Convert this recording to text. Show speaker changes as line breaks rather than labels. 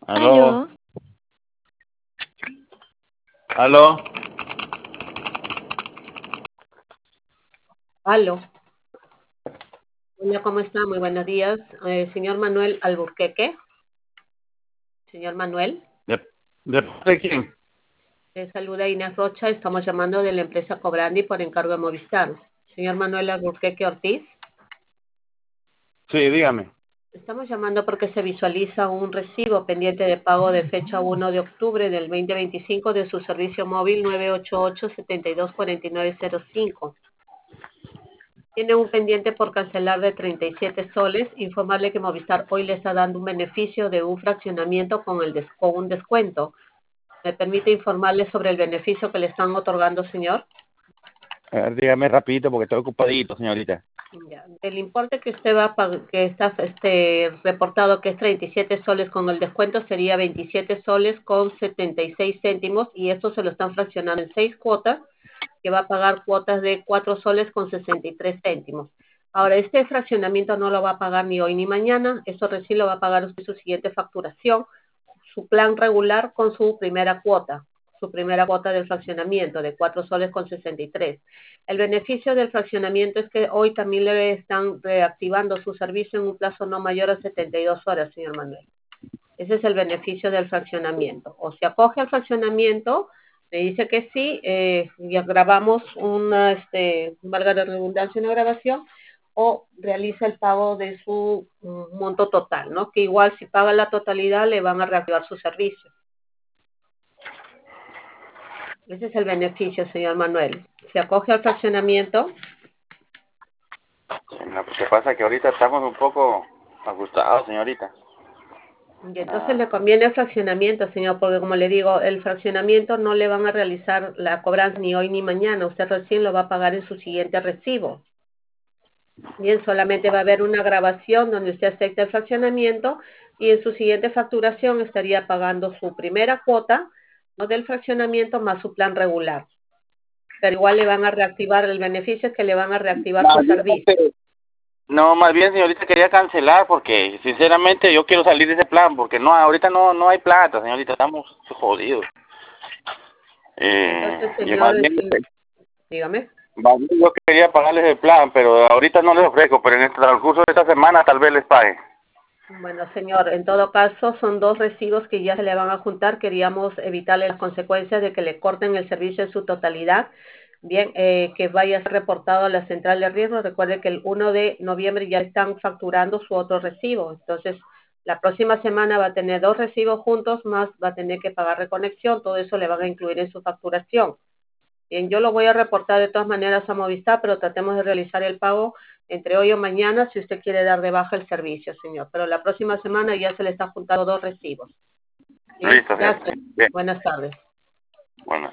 Aló,
Aló,
aló,
Aló. Hola, ¿cómo está? Muy buenos días. Señor Manuel Alburqueque. Señor Manuel,
¿de parte de quién?
le saluda Inés Rocha. Estamos llamando de la empresa Cobrandi por encargo de Movistar. Señor Manuel Alburqueque Ortiz,
Sí, dígame.
estamos llamando porque se visualiza un recibo pendiente de pago de fecha 1 de octubre del 2025 de su servicio móvil 988-724905. Tiene un pendiente por cancelar de 37 soles. Informarle que Movistar hoy le está dando un beneficio de un fraccionamiento con un descuento. ¿Me permite informarle sobre el beneficio que le están otorgando, señor?
A ver, dígame rapidito porque estoy ocupadito, señorita.
Ya. El importe que usted va a que está reportado que es 37 soles con el descuento sería 27 soles con 76 céntimos y esto se lo están fraccionando en 6 cuotas que va a pagar cuotas de 4 soles con 63 céntimos. Ahora, este fraccionamiento no lo va a pagar ni hoy ni mañana, eso recién lo va a pagar usted su siguiente facturación, su plan regular con su primera cuota del fraccionamiento de 4 soles con 63. El beneficio del fraccionamiento es que hoy también le están reactivando su servicio en un plazo no mayor a 72 horas, señor Manuel. Ese es el beneficio del fraccionamiento. O se acoge al fraccionamiento, me dice que sí, ya grabamos valga la redundancia, una grabación, o realiza el pago de su monto total, ¿no? Que igual si paga la totalidad le van a reactivar su servicio. Ese es el beneficio, señor Manuel. Se acoge al fraccionamiento.
Lo que pasa es que ahorita estamos un poco ajustados, señorita.
Y entonces le conviene el fraccionamiento, señor, porque como le digo, el fraccionamiento no le van a realizar la cobranza ni hoy ni mañana. Usted recién lo va a pagar en su siguiente recibo. Bien, solamente va a haber una grabación donde usted acepta el fraccionamiento y en su siguiente facturación estaría pagando su primera cuota, ¿no?, del fraccionamiento más su plan regular. Pero igual le van a reactivar, el beneficio es que le van a reactivar su
Más bien,
servicio.
no, más bien, señorita, quería cancelar porque, sinceramente, yo quiero salir de ese plan porque no, ahorita no hay plata, señorita, estamos jodidos.
Entonces,
Y
señor, dígame.
más bien yo quería pagarles el plan, pero ahorita no les ofrezco, pero en el transcurso de esta semana tal vez les pague.
Bueno, señor, en todo caso son dos recibos que ya se le van a juntar. Queríamos evitarle las consecuencias de que le corten el servicio en su totalidad. Bien, que vaya a ser reportado a la central de riesgo. Recuerde que el 1 de noviembre ya están facturando su otro recibo. Entonces, la próxima semana va a tener dos recibos juntos, más va a tener que pagar reconexión. Todo eso le van a incluir en su facturación. Bien, yo lo voy a reportar de todas maneras a Movistar, pero tratemos de realizar el pago entre hoy o mañana si usted quiere dar de baja el servicio, señor. Pero la próxima semana ya se le está juntando dos recibos. Bien,
Listo, señorita.
gracias.
Bien,
Buenas tardes.
bueno.